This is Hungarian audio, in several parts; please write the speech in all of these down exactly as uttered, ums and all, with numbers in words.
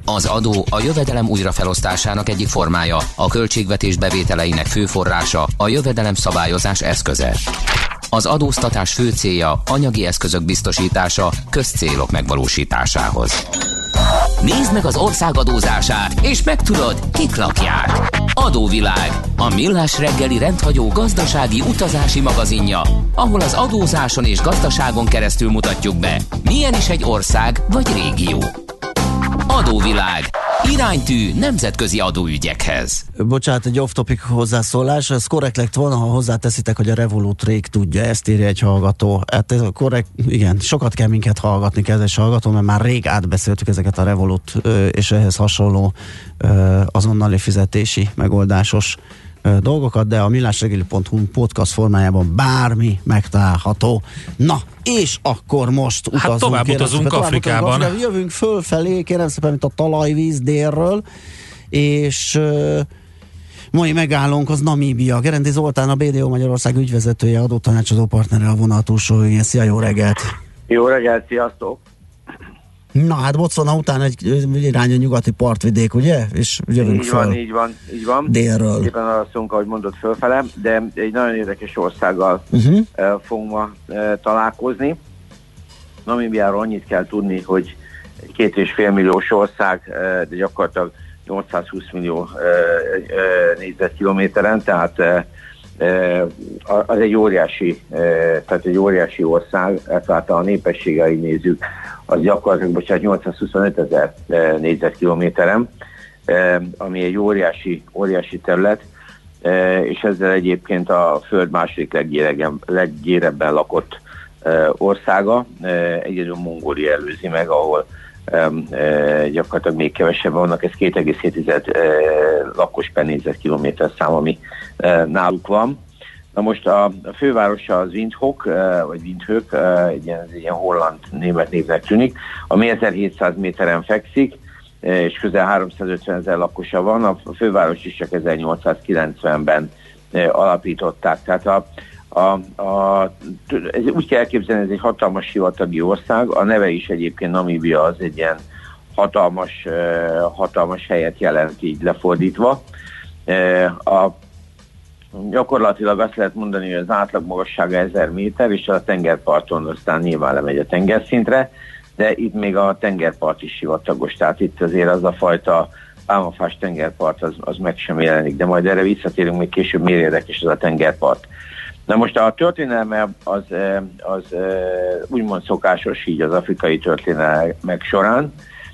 Az adó a jövedelem újrafelosztásának egyik formája, a költségvetés bevételeinek fő forrása, a jövedelem szabályozás eszköze. Az adóztatás fő célja anyagi eszközök biztosítása közcélok megvalósításához. Nézd meg az ország adózását, és megtudod, kik lakják. Adóvilág, a millás reggeli rendhagyó gazdasági utazási magazinja, ahol az adózáson és gazdaságon keresztül mutatjuk be, milyen is egy ország vagy régió. Adóvilág. Iránytű nemzetközi adóügyekhez. Bocsánat, egy off-topic hozzászólás. Ez korrekt lett volna, ha hozzáteszitek, hogy a Revolut rég tudja, ezt írja egy hallgató. Hát ez korrekt, igen, sokat kell minket hallgatni, kedves hallgató, mert már rég átbeszéltük ezeket a Revolut és ehhez hasonló azonnali fizetési megoldásos dolgokat, de a millásregeli pont hu podcast formájában bármi megtalálható. Na, és akkor most utazunk. Hát tovább utazunk tovább Afrikában. Utazunk, Afrikában. Jövünk fölfelé, kérem szépen, mint a talajvíz délről, és uh, mai megállónk az Namíbia. Gerendi Zoltán, a bé dé o Magyarország ügyvezetője, adótanácsadó partnere a vonal túlsó végén. Szia, jó reggelt! Jó reggelt, sziasztok! Na hát Botswana után egy irány a nyugati partvidék, ugye? És jövünk így föl. Van, így van, így van. Délről. Éppen arra szólunk, ahogy mondott, fölfele, de egy nagyon érdekes országgal uh-huh. uh, fogunk ma uh, találkozni. Namíbiáról annyit kell tudni, hogy egy két és fél milliós ország, uh, de gyakorlatilag nyolcszázhúsz millió uh, uh, négyzetkilométeren, tehát uh, uh, az egy óriási, uh, tehát egy óriási ország, tehát a népességei nézzük, az gyakorlatilag, bocsánat, nyolcszázhuszonöt ezer négyzetkilométeren, ami egy óriási, óriási terület, és ezzel egyébként a Föld második leggyérebben lakott országa, egyedül Mongólia előzi meg, ahol gyakorlatilag még kevesebben vannak, ez két egész hét lakos per négyzetkilométer szám, ami náluk van. Na most a, a fővárosa az Windhoek, vagy Windhoek, egy ilyen, egy ilyen holland német névnek tűnik, ami ezerhétszáz méteren fekszik, és közel háromszázötven ezer lakosa van, a főváros is csak ezernyolcszázkilencvenben alapították. Tehát a, a, a, ez úgy kell elképzelni, ez egy hatalmas sivatagi ország, a neve is egyébként Namíbia az egy ilyen hatalmas, hatalmas helyet jelent így lefordítva. A Gyakorlatilag azt lehet mondani, hogy az átlag magassága ezer méter, és a tengerparton aztán nyilván lemegy a tengerszintre, de itt még a tengerpart is sivatagos, tehát itt azért az a fajta pálmafás tengerpart az, az meg sem jelenik, de majd erre visszatérünk még később, miért érdekes az a tengerpart. Na most a történelme az, az úgymond szokásos így az afrikai történelmek során.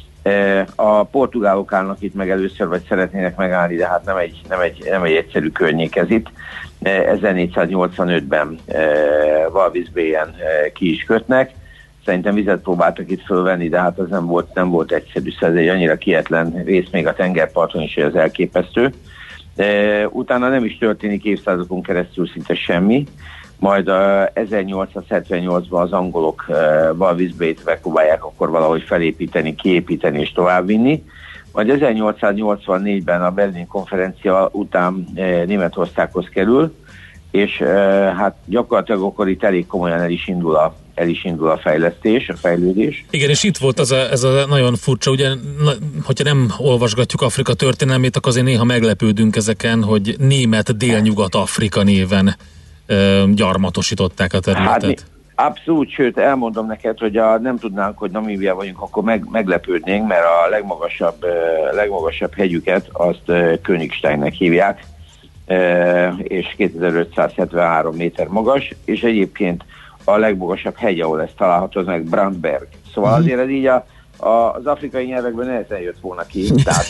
A portugálok állnak itt meg először, vagy szeretnének megállni, de hát nem egy, nem egy, nem egy egyszerű környék ez itt. ezernégyszáznyolcvanötben Walvis Bayen ki is kötnek. Szerintem vizet próbáltak itt fölvenni, de hát az nem volt, nem volt egyszerű. Szóval ez egy annyira kietlen rész még a tengerparton is, hogy az elképesztő. Utána nem is történik évszázadokon keresztül szinte semmi. Majd uh, ezernyolcszázhetvennyolcban az angolok uh, Walvis Bayt megpróbálják akkor valahogy felépíteni, kiépíteni és továbbvinni. Majd ezernyolcszáznyolcvannégyben a Berlin konferencia után uh, Németországhoz kerül, és uh, hát gyakorlatilag akkor itt elég komolyan el is indul a, el is indul a fejlesztés, a fejlődés. Igen, és itt volt az a, ez a nagyon furcsa, ugye, na, hogyha nem olvasgatjuk Afrika történelmét, akkor azért néha meglepődünk ezeken, hogy német délnyugat-Afrika néven gyarmatosították a területet. Hát, abszolút, sőt elmondom neked, hogy a, nem tudnánk, hogy Namíbia vagyunk, akkor meg, meglepődnénk, mert a legmagasabb, legmagasabb hegyüket azt Königsteinnek hívják, és kétezer-ötszázhetvenhárom méter magas, és egyébként a legmagasabb hegy, ahol ez található, az meg Brandberg. Szóval mm-hmm. azért ez így a, a, az afrikai nyelvekben nehezen jött volna ki. Tehát,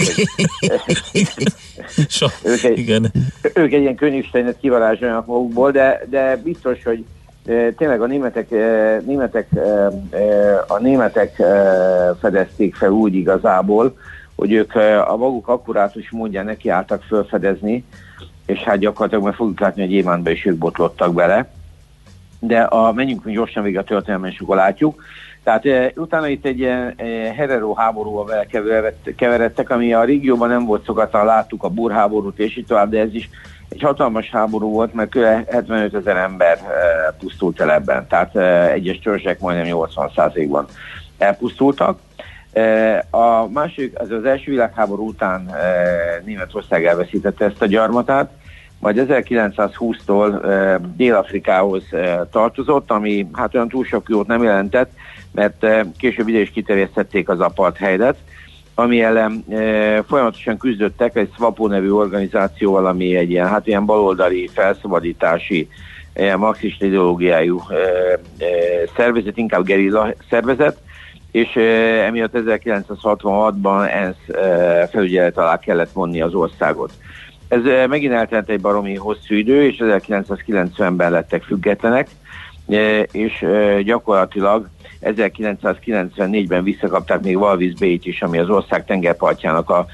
so, ők, egy, igen. ők egy ilyen Königsteinet kivarázsolnak magukból, de, de biztos, hogy e, tényleg a németek, e, németek, e, a németek e, fedezték fel úgy igazából, hogy ők e, a maguk akkurátus módján nekiálltak felfedezni, és hát gyakorlatilag meg fogjuk látni, hogy Gyémántba is ők botlottak bele. De a, menjünk gyorsan végig a történelmen, és akkor látjuk. Tehát e, utána itt egy e, Herero háborúval vele keveredtek, ami a régióban nem volt szokatlan, láttuk a Búr háborút és így tovább, de ez is egy hatalmas háború volt, mert kb. hetvenöt ezer ember e, pusztult el ebben. Tehát e, egyes törzsek majdnem nyolcvan százalékban elpusztultak. A másik, az az első világháború után Németország elveszítette ezt a gyarmatát, majd ezerkilencszázhúsztól Dél-Afrikához tartozott, ami hát olyan túl sok jót nem jelentett, mert később ide is kiterjesztették az apartheidet, ami ellen e, folyamatosan küzdöttek egy SWAPO nevű organizációval, ami egy ilyen, hát ilyen baloldali felszabadítási, e, marxista ideológiájú e, e, szervezet, inkább gerilla szervezet, és e, emiatt ezerkilencszázhatvanhatban ENSZ e, felügyelet alá kellett vonni az országot. Ez e, megint eltelt egy baromi hosszú idő, és ezerkilencszázkilencvenben lettek függetlenek, e, és e, gyakorlatilag ezerkilencszázkilencvennégyben visszakapták még Walvis Bay-t is, ami az ország tengerpartjának a,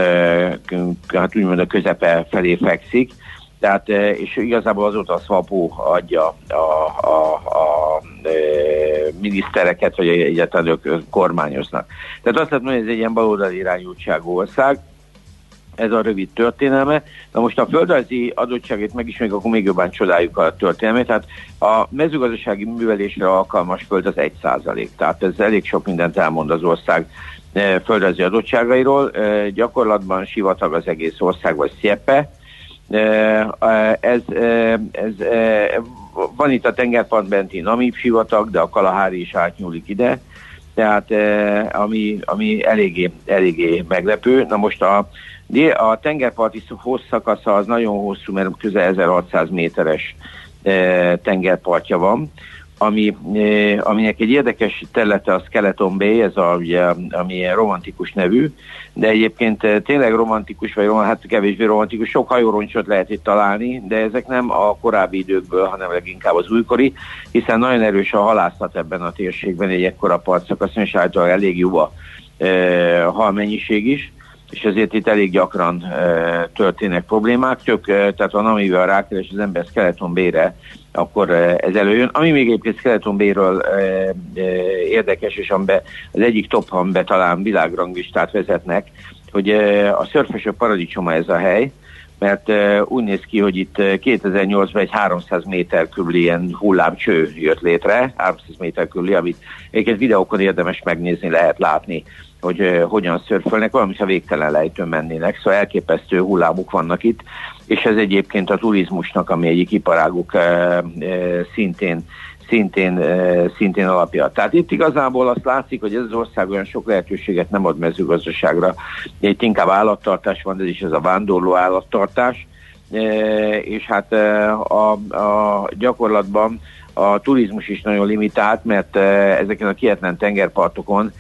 hát úgymond a közepe felé fekszik. Tehát, és igazából azóta a SWAPO adja a, a, a, a minisztereket, vagy egyáltalán ők kormányoznak. Tehát azt lehet mondani, hogy ez egy ilyen baloldali irányultságú ország. Ez a rövid történelme. Na most a földrajzi adottságét megismerjük, akkor még jobban csodáljuk a történelmét. Tehát a mezőgazdasági művelésre alkalmas föld az egy százalék. Tehát ez elég sok mindent elmond az ország földrajzi adottságairól. Gyakorlatban sivatag az egész ország, vagy sziepe. Ez, ez, van itt a tengerpart benti Namib sivatag, de a Kalahari is átnyúlik ide. Tehát ami, ami eléggé, eléggé meglepő. Na most a A tengerparti hosszakasza az nagyon hosszú, mert közel ezerhatszáz méteres e, tengerpartja van, ami, e, aminek egy érdekes területe a Skeleton Bay, ez a, ugye, ami ilyen romantikus nevű, de egyébként e, tényleg romantikus, vagy rom, hát kevésbé romantikus, sok hajóroncsot lehet itt találni, de ezek nem a korábbi időkből, hanem leginkább az újkori, hiszen nagyon erős a halászat ebben a térségben, egy ekkora partszakaszon, és általában elég jó a e, halmennyiség is, és ezért itt elég gyakran e, történnek problémák, tök, e, tehát ha amivel rákeres az ember Skeleton Bay-re, akkor e, ez előjön. Ami még egyébként Skeleton Bay-ről e, e, érdekes, és amiben az egyik top, amiben talán világranglistát vezetnek, hogy e, a szörfösök paradicsoma ez a hely, mert e, úgy néz ki, hogy itt kétezer-nyolcban egy háromszáz méter körüli ilyen hullámcső jött létre, háromszáz méter körüli, amit egyébként videókon érdemes megnézni, lehet látni, hogy uh, hogyan szörfölnek, valamint a végtelen lejtőn mennének, szóval elképesztő hullámok vannak itt, és ez egyébként a turizmusnak, ami egyik iparáguk uh, uh, szintén, szintén, uh, szintén alapja. Tehát itt igazából azt látszik, hogy ez az ország olyan sok lehetőséget nem ad mezőgazdaságra, itt inkább állattartás van, ez is ez a vándorló állattartás, uh, és hát uh, a, a gyakorlatban a turizmus is nagyon limitált, mert uh, ezeken a kietlen tengerpartokon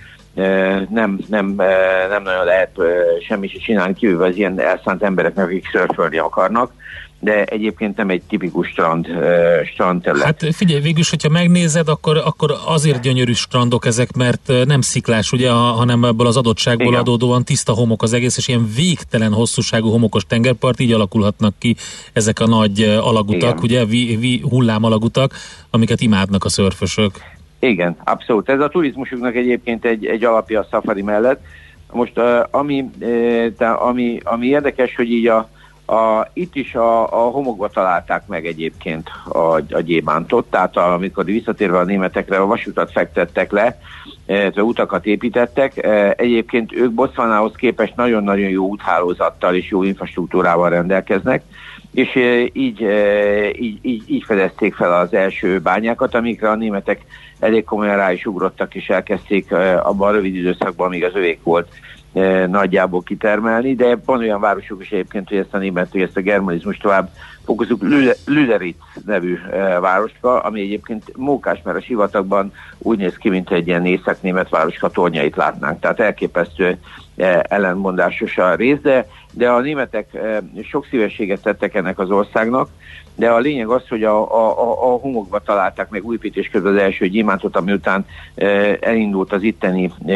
Nem, nem, nem nagyon lehet semmit sem csinálni, kívül az ilyen elszánt embereknek, akik szörfölni akarnak, de egyébként nem egy tipikus strand, strand terület. Hát figyelj, végülis, hogyha megnézed, akkor, akkor azért gyönyörű strandok ezek, mert nem sziklás, ugye, hanem ebből az adottságból igen, adódóan tiszta homok az egész, és ilyen végtelen hosszúságú homokos tengerpart, így alakulhatnak ki ezek a nagy alagutak, igen, ugye, vi, vi, hullám alagutak, amiket imádnak a szörfösök. Igen, abszolút. Ez a turizmusuknak egyébként egy, egy alapja a szafari mellett. Most uh, ami, uh, ami, ami érdekes, hogy így a, a, itt is a, a homokba találták meg egyébként a, a gyémántot, tehát a, amikor visszatérve a németekre a vasutat fektettek le, uh, utakat építettek. Uh, egyébként ők Botswanához képest nagyon-nagyon jó úthálózattal és jó infrastruktúrával rendelkeznek, és uh, így, uh, így, így, így fedezték fel az első bányákat, amikre a németek elég komolyan rá is ugrottak, és elkezdték uh, abban a rövid időszakban, amíg az övék volt, uh, nagyjából kitermelni, de van olyan városok is egyébként, hogy ezt a német, hogy ezt a germanizmus tovább fokozunk, Lüderitz nevű uh, városka, ami egyébként mókás, mert a sivatagban úgy néz ki, mint egy ilyen észak-német városka tornyait látnánk, tehát elképesztő uh, ellenmondásos a rész, de, de a németek uh, sok szívességet tettek ennek az országnak, de a lényeg az, hogy a, a, a homokba találták meg újépítés közben az első gyémántot, ami után e, elindult az itteni e,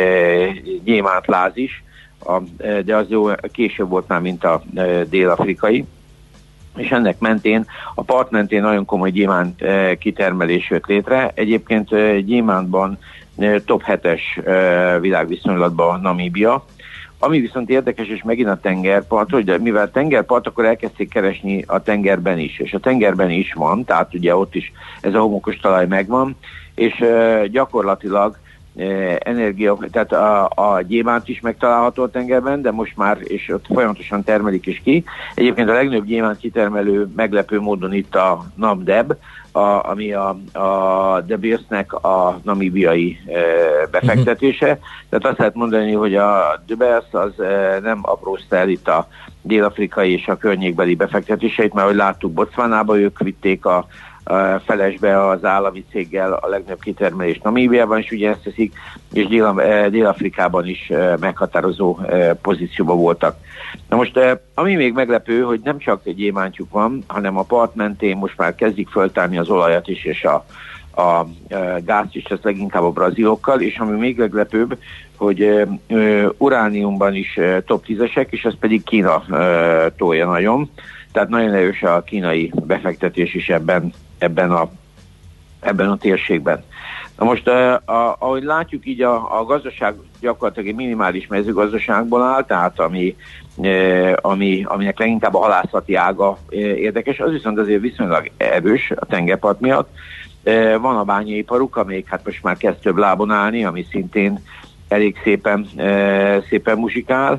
gyémántláz is, a, e, de az jó, később volt már, mint a e, dél-afrikai, és ennek mentén, a part mentén nagyon komoly gyémánt e, kitermelés jött létre. Egyébként e, gyémántban e, top hetes e, világviszonylatban Namíbia. Ami viszont érdekes, és megint a tengerpart, hogy mivel tengerpart, akkor elkezdték keresni a tengerben is, és a tengerben is van, tehát ugye ott is ez a homokos talaj megvan, és uh, gyakorlatilag energia, tehát a, a gyémánt is megtalálható a tengerben, de most már, és ott folyamatosan termelik is ki. Egyébként a legnagyobb gyémánt kitermelő meglepő módon itt a Namdeb, a, ami a, a De Beers-nek a namibiai e, befektetése. Uh-huh. Tehát azt lehet mondani, hogy a De Beers az e, nem aprózta el itt a dél-afrikai és a környékbeli befektetéseit, mert ahogy láttuk Botswanába, ők vitték a felesbe az állami céggel a legnagyobb kitermelést Namíbiában is ugye ezt teszik, és Dél- Dél-Afrikában is meghatározó pozícióban voltak. Na most, ami még meglepő, hogy nem csak egy gyémántjuk van, hanem a part mentén most már kezdik föltárni az olajat is, és a, a gázt is, ez leginkább a brazilokkal, és ami még meglepőbb, hogy urániumban is top tízesek, és ez pedig Kína tolja nagyon. Tehát nagyon erős a kínai befektetés is ebben, ebben, a, ebben a térségben. Na most, a, ahogy látjuk, így a, a gazdaság gyakorlatilag egy minimális mezőgazdaságból áll, tehát ami, ami, aminek leginkább a halászati ága érdekes, az viszont azért viszonylag erős a tengerpart miatt. Van a bányaiparuk, amelyik hát most már kezd több lábon állni, ami szintén elég szépen, szépen muzsikál.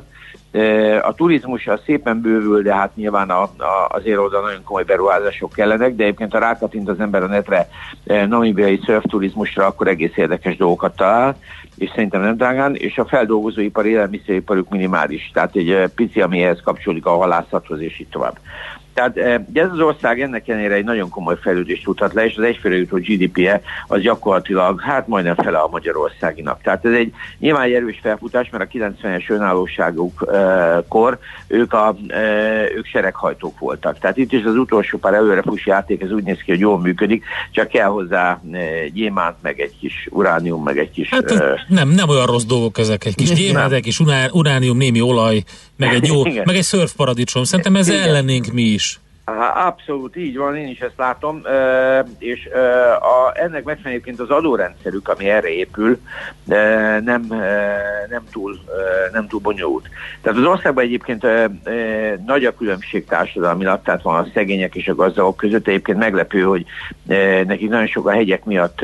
A turizmus az szépen bővül, de hát nyilván a, a, azért oda nagyon komoly beruházások kellenek, de egyébként ha rákattint az ember a netre namibiai szörfturizmusra, akkor egész érdekes dolgokat talál, és szerintem nem drágán, és a feldolgozóipar, élelmiszeriparuk minimális, tehát egy pici, ami ehhez kapcsolódik a halászathoz, és így tovább. Tehát ez az ország ennek ellenére egy nagyon komoly fejlődést tudhat le, és az egyfőre jutó gé dé pé-je az gyakorlatilag hát majdnem fele a magyarországinak. Tehát ez egy nyilván egy erős felfutás, mert a kilencvenes önállóságukkor ők, a, ők sereghajtók voltak. Tehát itt is az utolsó pár előrefús játék, ez úgy néz ki, hogy jól működik, csak kell hozzá gyémánt, meg egy kis uránium, meg egy kis... Hát nem, nem olyan rossz dolgok ezek, egy kis gyémánt, egy kis uránium, némi olaj, meg egy jó, meg egy szörfparadicsom. Szerintem ezzel ellennénk mi is. Abszolút így van, én is ezt látom, és a, ennek megfelelőként az adórendszerük, ami erre épül, nem, nem, túl, nem túl bonyolult. Tehát az országban egyébként nagy a különbség társadalmilag, tehát van a szegények és a gazdagok között, egyébként meglepő, hogy nekik nagyon sok a hegyek miatt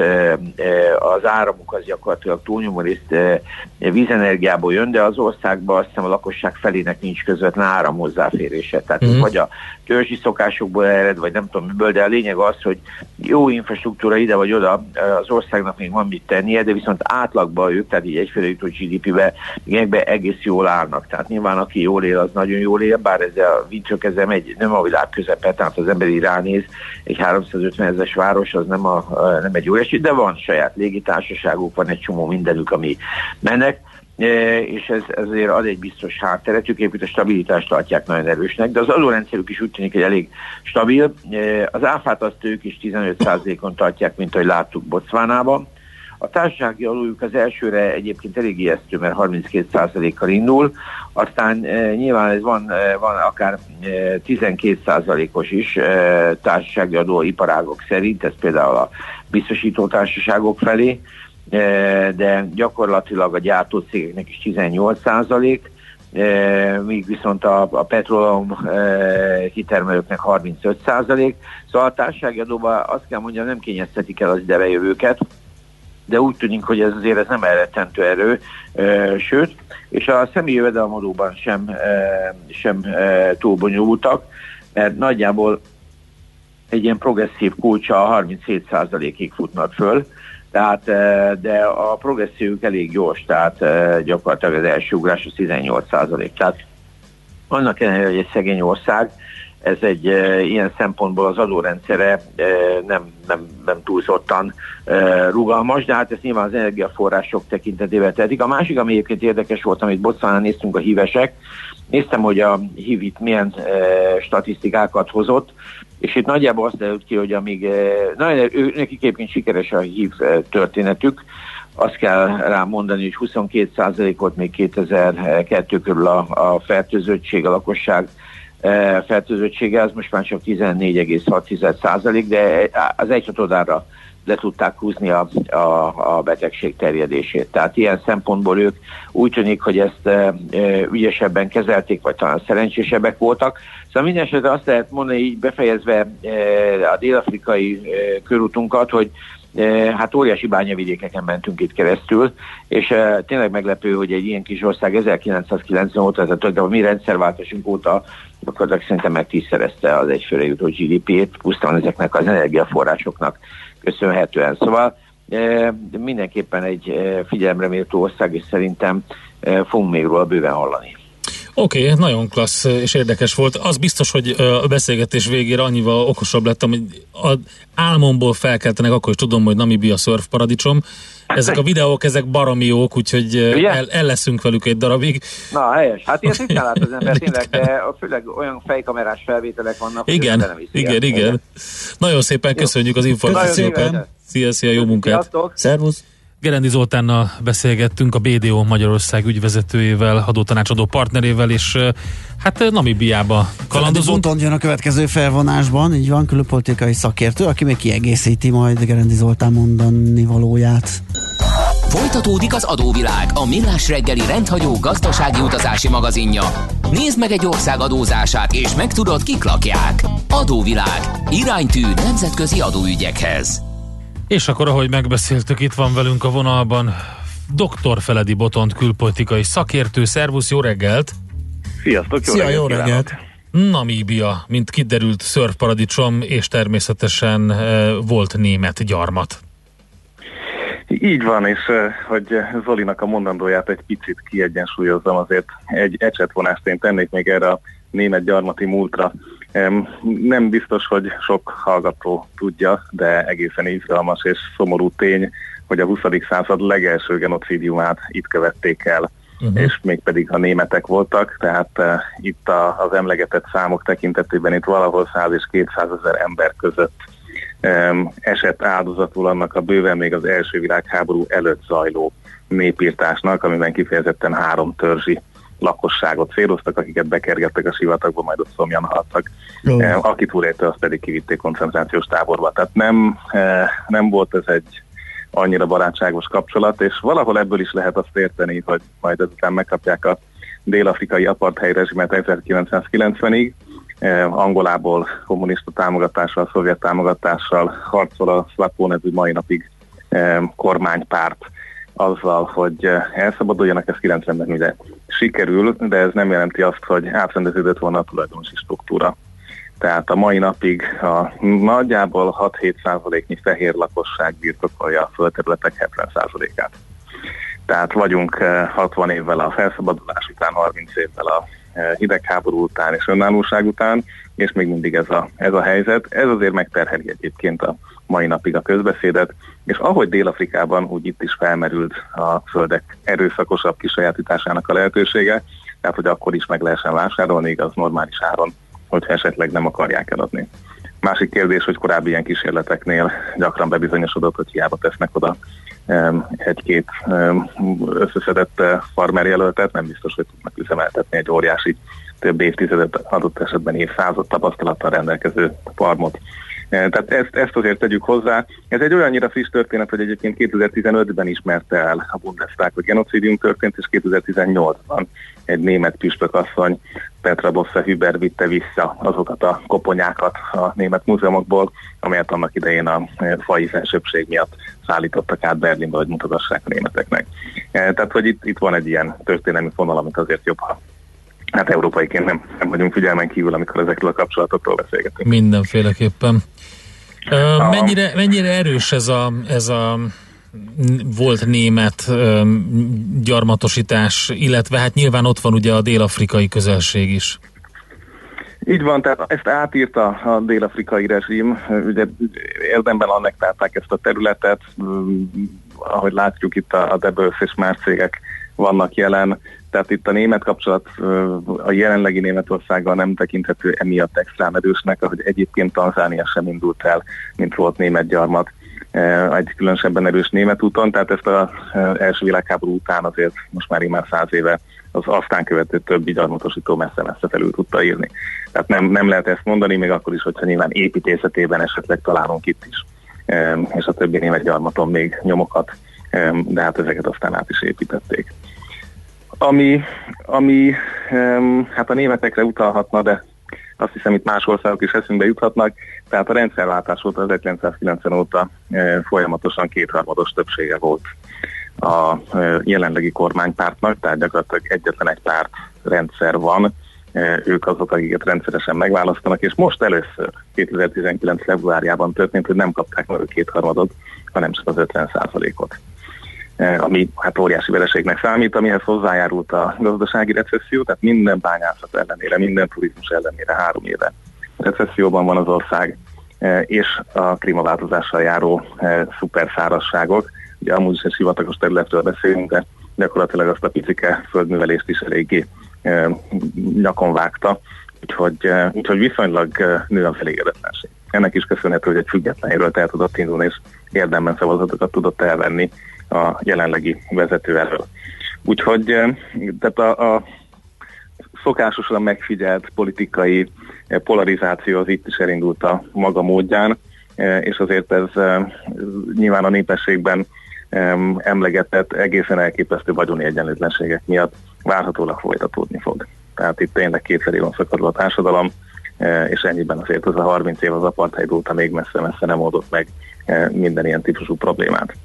az áramuk az gyakorlatilag túlnyomó részt vízenergiából jön, de az országban azt hiszem a lakosság felének nincs közvetlen áram hozzáférése. Tehát mm-hmm. vagy a törzsi szokásokból ered, vagy nem tudom miből, de a lényeg az, hogy jó infrastruktúra ide vagy oda, az országnak még van mit tennie, de viszont átlagban ők, tehát így egyféle jutó gé dé pé-be egész jól állnak. Tehát nyilván aki jól él, az nagyon jól él, bár ezzel a vincök ezzel megy, nem a világ közepe, tehát az ember így ránéz, egy háromszázötven ezeres város, az nem, a, nem egy jó esély, de van saját légitársaságuk, van egy csomó mindenük, ami mennek. És ez ezért ad egy biztos hátteret, ők egyébként a stabilitást tartják nagyon erősnek, de az adórendszerük is úgy tűnik, hogy elég stabil. Az áfát azt ők is tizenöt százalékon tartják, mint ahogy láttuk Botswanában. A társasági adójuk az elsőre egyébként elég ijesztő, mert harminckét százalékkal indul, aztán nyilván ez van, van akár tizenkét százalékos is társasági adó iparágok szerint, ez például a biztosító társaságok felé, de gyakorlatilag a gyártócégeknek is tizennyolc százalék, míg viszont a, a petróleum kitermelőknek harmincöt százalék. Szóval a társasági adóban azt kell mondjam, nem kényeztetik el az idejövőket, de úgy tűnik, hogy ez azért ez nem elrettentő erő, sőt, és a személyi jövedelemadóban sem, sem túl bonyolultak, mert nagyjából egy ilyen progresszív kulcsa a harminchét százalékig futnak föl, tehát, de a progressziók elég gyors, tehát gyakorlatilag az első ugrás az tizennyolc százalék. Tehát annak ellenére, hogy egy szegény ország, ez egy ilyen szempontból az adórendszere nem, nem, nem túlzottan rugalmas, de hát ezt nyilván az energiaforrások tekintetében tehetik. A másik, ami egyébként érdekes volt, amit Botswanán néztünk, a hívesek. Néztem, hogy a hív itt milyen statisztikákat hozott, és itt nagyjából azt derült ki, hogy amíg nagyon, ő, nekik egyébként sikeres a hív történetük, azt kell rá mondani, hogy huszonkét százalék volt még kétezer-kettő körül a, a fertőzöttség, a lakosság fertőzöttsége, az most már csak tizennégy egész hat százalék, de az egyhatodára le tudták húzni a, a, a betegség terjedését. Tehát ilyen szempontból ők úgy tűnik, hogy ezt e, ügyesebben kezelték, vagy talán szerencsésebbek voltak. Szóval minden esetre azt lehet mondani, így befejezve e, a dél-afrikai e, körútunkat, hogy Hát óriási bányavidékeken mentünk itt keresztül, és tényleg meglepő, hogy egy ilyen kis ország ezerkilencszázkilencven óta, tehát a mi rendszerváltásunk óta akkor szerintem meg tízszerezte az egyfőre jutó gé dé pét, pusztán ezeknek az energiaforrásoknak köszönhetően. Szóval mindenképpen egy figyelemre méltó ország, és szerintem fogunk még róla bőven hallani. Oké, okay, nagyon klassz és érdekes volt. Az biztos, hogy a beszélgetés végére annyival okosabb lettem, hogy az álmomból felkeltenek, akkor is tudom, hogy Namibia szörf paradicsom. Ezek a videók, ezek baromi jók, úgyhogy el, el leszünk velük egy darabig. Na, helyes. Hát ilyet ritkán lát az ember tényleg, de főleg olyan fejkamerás felvételek vannak. Igen, igen, igen, igen. Nagyon szépen köszönjük az információkat. Szia, szia, jó munkát. Sziasztok. Szervusz. Gerendi Zoltánnal beszélgettünk, a bé dé o Magyarország ügyvezetőjével, adótanácsadó partnerével, és hát Namibiába kalandozunk. Botond jön a következő felvonásban, így van, külpolitikai szakértő, aki még kiegészíti majd Gerendi Zoltán mondani valóját. Folytatódik az Adóvilág, a millás reggeli rendhagyó gazdasági utazási magazinja. Nézd meg egy ország adózását, és megtudod, kik lakják. Adóvilág, iránytű nemzetközi adóügyekhez. És akkor, ahogy megbeszéltük, itt van velünk a vonalban doktor Feledi Botond külpolitikai szakértő. Szervusz, jó reggelt! Sziasztok, jó Szia, reggelt! jó reggelt! Namíbia, mint kiderült, szörfparadicsom, és természetesen e, volt német gyarmat. Így van, és hogy Zolinak a mondandóját egy picit kiegyensúlyozzam, azért egy ecsetvonást én tennék még erre a német gyarmati múltra. Nem biztos, hogy sok hallgató tudja, de egészen izgalmas és szomorú tény, hogy a huszadik század legelső genocidiumát itt követték el, uh-huh. és mégpedig a németek voltak, tehát uh, itt a, az emlegetett számok tekintetében itt valahol száz és kétszázezer ember között um, esett áldozatul annak a bőven még az első világháború előtt zajló népírtásnak, amiben kifejezetten három törzsi lakosságot céloztak, akiket bekergettek a sivatagba, majd ott szomjan haltak. Uh, aki túlélte, azt pedig kivitték koncentrációs táborba. Tehát nem, uh, nem volt ez egy annyira barátságos kapcsolat, és valahol ebből is lehet azt érteni, hogy majd ezután megkapják a dél-afrikai apartheid rezsimet ezerkilencszázkilencvenig, eh, Angolából kommunista támogatással, szovjet támogatással harcol a SWAPO nevű mai napig eh, kormánypárt azzal, hogy elszabaduljanak, ez kilencvenben ugye sikerül, de ez nem jelenti azt, hogy átrendeződött volna a tulajdonosi struktúra. Tehát a mai napig a nagyjából hat-hét százaléknyi fehér lakosság birtokolja a földterületek hetven százalékát. Tehát vagyunk hatvan évvel a felszabadulás után, harminc évvel a hidegháború után és önállóság után, és még mindig ez a, ez a helyzet. Ez azért megterheli egyébként a mai napig a közbeszédet, és ahogy Dél-Afrikában, úgy itt is felmerült a földek erőszakosabb kisajátításának a lehetősége, tehát hogy akkor is meg lehessen vásárolni, igaz, normális áron, hogyha esetleg nem akarják eladni. Másik kérdés, hogy korábbi ilyen kísérleteknél gyakran bebizonyosodott, hogy hiába tesznek oda egy-két összeszedett farmerjelöltet, nem biztos, hogy tudnak üzemeltetni egy óriási, több évtizedet, adott esetben évszázad tapasztalattal rendelkező farmot. Tehát ezt, ezt azért tegyük hozzá. Ez egy olyannyira friss történet, hogy egyébként kétezer-tizenötben ismerte el a Bundestag, hogy genocidium történt, és kétezer-tizennyolcban egy német püspökasszony, Petra Bosse-Hüber vitte vissza azokat a koponyákat a német múzeumokból, amelyet annak idején a faji felsőbbség miatt szállítottak át Berlinbe, hogy mutatassák a németeknek. Tehát, hogy itt, itt van egy ilyen történelmi fonal, amit azért jobb, ha hát európaiként nem, nem vagyunk figyelmen kívül, amikor ezekről a kapcsolatokról beszélgetünk. Mindenféleképpen. Uh, mennyire, mennyire erős ez a, ez a volt német um, gyarmatosítás, illetve hát nyilván ott van ugye a dél-afrikai közelség is. Így van, tehát ezt átírta a dél-afrikai rezsim, ugye érdemben annektálták ezt a területet, ahogy látjuk itt a, a Debels és más cégek vannak jelen, tehát itt a német kapcsolat a jelenlegi Németországgal nem tekinthető emiatt extrán erősnek, ahogy egyébként Tanzánia sem indult el, mint volt német gyarmat egy különösebben erős német úton, tehát ezt az első világháború után azért most már immár száz éve az aztán követő többi gyarmatosító messze-messze felül tudta írni. Tehát nem, nem lehet ezt mondani, még akkor is, hogyha nyilván építészetében esetleg találunk itt is, és a többi német gyarmaton még nyomokat, de hát ezeket aztán át is építették. Ami, ami hát a németekre utalhatna, de azt hiszem itt más országok is eszünkbe juthatnak, tehát a rendszerváltás óta, ezerkilencszázkilencven óta folyamatosan kétharmados többsége volt a jelenlegi kormánypártnak, tehát gyakorlatilag egyetlen egy pártrendszer van, ők azok, akiket rendszeresen megválasztanak, és most először kétezer-tizenkilenc februárjában történt, hogy nem kapták meg a kétharmadot, hanem csak az ötven százalékot. Ami hát óriási vereségnek számít, amihez hozzájárult a gazdasági recesszió, tehát minden bányászat ellenére, minden turizmus ellenére három éve recesszióban van az ország, és a klímaváltozással járó szuperszárazságok. Ugye amúgy is egy sivatagos területről beszélünk, de gyakorlatilag azt a picike földművelést is eléggé nyakon vágta, úgyhogy, úgyhogy viszonylag nő az elégedetlenség. Ennek is köszönhető, hogy egy független jelölt el tudott indulni, és érdemben szavazatokat tudott elvenni a jelenlegi vezető elől. Úgyhogy tehát a, a szokásosan megfigyelt politikai polarizáció az itt is elindult a maga módján, és azért ez nyilván a népességben emlegetett egészen elképesztő vagyoni egyenlőtlenségek miatt várhatólag folytatódni fog. Tehát itt tényleg kétfelé van szakadva a társadalom, és ennyiben azért az a harminc év az apartheid óta még messze-messze nem oldott meg minden ilyen típusú problémát.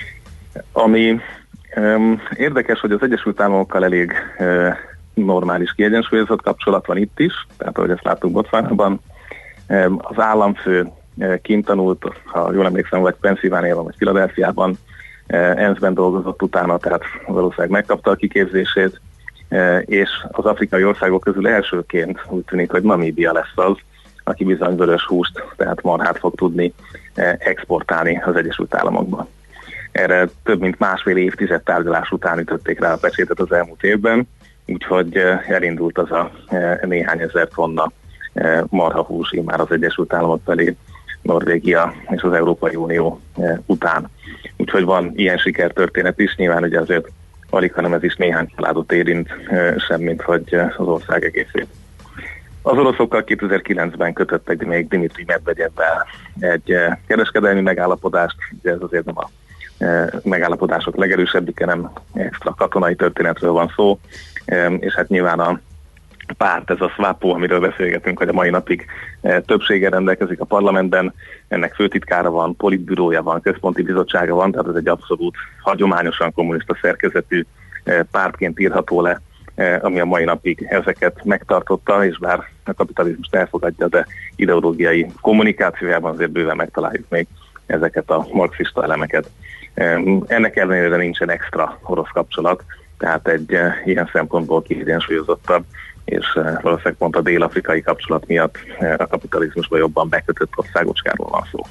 Ami um, érdekes, hogy az Egyesült Államokkal elég uh, normális, kiegyensúlyozott kapcsolat van itt is, tehát ahogy ezt láttuk Botswanában. Um, az államfő uh, kint tanult, ha jól emlékszem, vagy Pennsylvániában, vagy Philadelphiában, uh, en es ben dolgozott utána, tehát valószínűleg megkapta a kiképzését, uh, és az afrikai országok közül elsőként úgy tűnik, hogy Namíbia lesz az, aki bizony vörös húst, tehát marhát fog tudni uh, exportálni az Egyesült Államokba. Erre több mint másfél évtized tárgyalás után ütötték rá a pecsétet az elmúlt évben, úgyhogy elindult az a néhány ezer tonna marhahús már az Egyesült Államok felé, Norvégia és az Európai Unió után. Úgyhogy van ilyen sikertörténet is, nyilván ugye azért alig, hanem ez is néhány családot érint, semmint hogy az ország egészét. Az oroszokkal kétezer-kilencben kötöttek még Dmitri Medvegyevvel egy kereskedelmi megállapodást, de ez azért nem a megállapodások legerősebbike, nem extra katonai történetről van szó, és hát nyilván a párt, ez a SWAPO, amiről beszélgetünk, hogy a mai napig többséggel rendelkezik a parlamentben, ennek főtitkára van, politbürója van, központi bizottsága van, tehát ez egy abszolút hagyományosan kommunista szerkezetű pártként írható le, ami a mai napig ezeket megtartotta, és bár a kapitalizmust elfogadja, de ideológiai kommunikációjában azért bőven megtaláljuk még ezeket a marxista elemeket. Ennek ellenére nincsen extra orosz kapcsolat, tehát egy uh, ilyen szempontból kiegyensúlyozottabb, és uh, valószínűleg pont a dél-afrikai kapcsolat miatt uh, a kapitalizmusban jobban bekötött országocskáról van szó.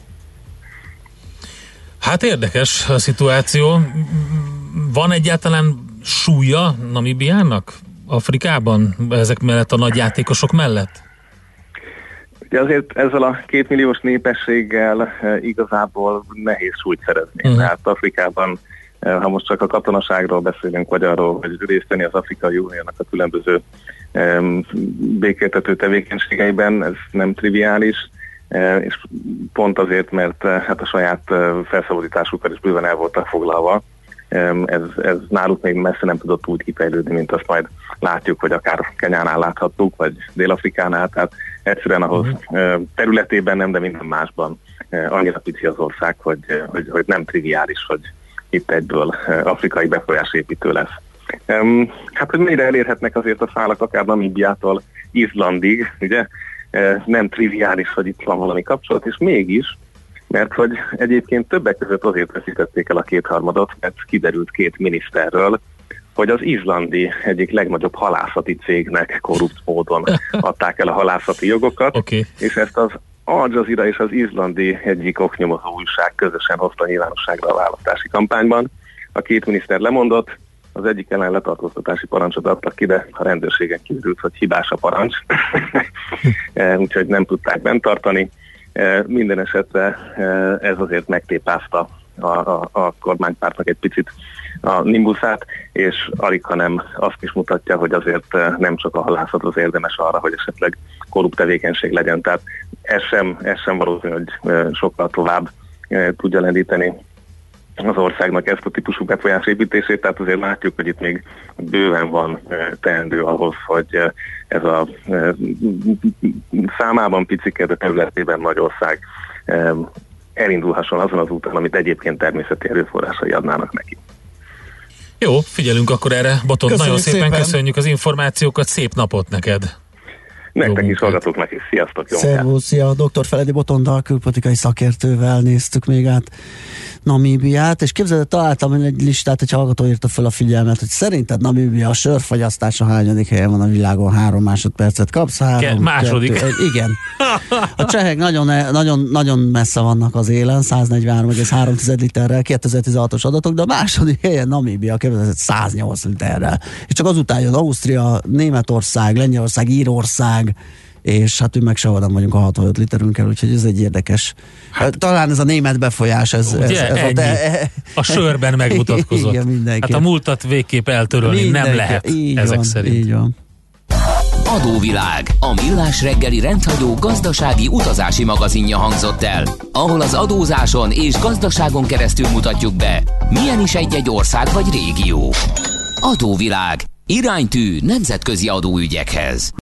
Hát érdekes a szituáció. Van egyáltalán súlya Namíbiának Afrikában ezek mellett, a nagy játékosok mellett? Ugye azért ezzel a kétmilliós népességgel e, igazából nehéz súlyt szerezni. Uh-huh. Tehát Afrikában, e, ha most csak a katonaságról beszélünk, vagy arról, hogy részt venni az Afrikai Uniónak a különböző e, békéltető tevékenységeiben, ez nem triviális, e, és pont azért, mert e, hát a saját e, felszabadításukkal is bőven el voltak foglalva. E, ez, ez náluk még messze nem tudott úgy kifejlődni, mint azt majd látjuk, hogy akár Kenyánál láthattuk, vagy Dél-Afrikánál, tehát egyszerűen ahhoz uh-huh. területében nem, de minden másban annyira pici az ország, hogy, hogy, hogy nem triviális, hogy itt egyből afrikai befolyásépítő lesz. Hát, hogy mennyire elérhetnek azért a szálak akár Namíbiától Izlandig, ugye? Nem triviális, hogy itt van valami kapcsolat, és mégis, mert hogy egyébként többek között azért veszítették el a kétharmadot, mert kiderült két miniszterről, hogy az izlandi egyik legnagyobb halászati cégnek korrupt módon adták el a halászati jogokat, okay. És ezt az Al Jazeera és az izlandi egyik oknyomozó újság közösen hozta nyilvánosságra a választási kampányban. A két miniszter lemondott, az egyik ellen letartóztatási parancsot adtak ki, de a rendőrségen kiderült, hogy hibás a parancs, úgyhogy nem tudták bent tartani. Minden esetre ez azért megtépázta a, a, a kormánypártnak egy picit a nimbuszát, és alig, hanem azt is mutatja, hogy azért nem csak a halászat az érdemes arra, hogy esetleg korrupt tevékenység legyen. Tehát ez sem, ez sem valószínű, hogy sokkal tovább tudja lendíteni az országnak ezt a típusú befolyásépítését, tehát azért látjuk, hogy itt még bőven van teendő ahhoz, hogy ez a számában picike, de területében nagy ország elindulhasson azon az úton, amit egyébként természeti erőforrásai adnának neki. Jó, figyelünk akkor erre. Botond, köszönjük nagyon szépen, szépen köszönjük az információkat, szép napot neked! Nektek is, hallgatóknak is, sziasztok! Szervusz, szia! doktor Feledi Botonddal, külpolitikai szakértővel néztük még át Namíbiát, és képzeld, találtam egy listát, egy hallgató írta fel a figyelmet, hogy szerinted Namíbia a sörfogyasztása hányadik helyen van a világon, három másodpercet kapsz, három, Ke- második. Kettő, egy, igen. A csehek nagyon, nagyon, nagyon messze vannak az élen, száznegyvenhárom egész három literrel, kétezer-tizenhatos adatok, de a második helyen Namíbia képzeld száznyolc literrel. És csak azután jön Ausztria, Németország, Lengyelország, Írország, és hát ő meg sehol nem vagyunk a hatvanöt literünkkel, úgyhogy ez egy érdekes. Hát, talán ez a német befolyás, ez, ugye, ez, ez a, de, a sörben megmutatkozott. Igen, mindenki. Hát a múltat végképp eltörölni mindenki. Nem lehet, így ezek van, szerint. Így van. Adóvilág, a millás reggeli rendhagyó gazdasági utazási magazinja hangzott el, ahol az adózáson és gazdaságon keresztül mutatjuk be, milyen is egy-egy ország vagy régió. Adóvilág, iránytű nemzetközi adóügyekhez.